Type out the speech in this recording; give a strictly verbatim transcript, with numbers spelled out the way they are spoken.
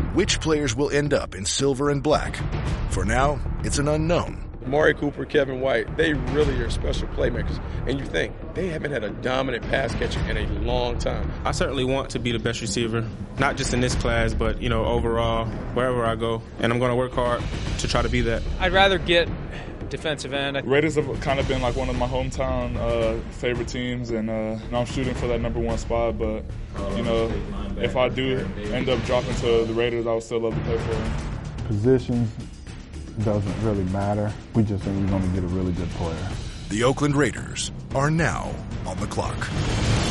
which players will end up in silver and black. For now, it's an unknown. Amari Cooper, Kevin White, they really are special playmakers. And you think, they haven't had a dominant pass catcher in a long time. I certainly want to be the best receiver, not just in this class, but, you know, overall, wherever I go. And I'm going to work hard to try to be that. I'd rather get defensive end. Raiders have kind of been like one of my hometown uh, favorite teams, and uh, I'm shooting for that number one spot. But, you know, if I do end up dropping to the Raiders, I would still love to play for them. Positions doesn't really matter. We just think we're going to get a really good player. The Oakland Raiders are now on the clock.